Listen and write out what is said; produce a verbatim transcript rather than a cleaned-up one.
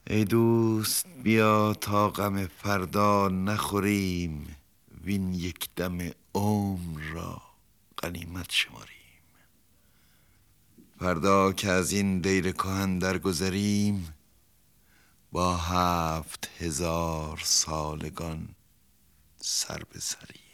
ای دوست بیا تا غم فردا نخوریم، وین یک دم عمر را غنیمت شماریم. فردا که از این دیر کهن درگذریم، با هفت هزار سالگان سر به سریم.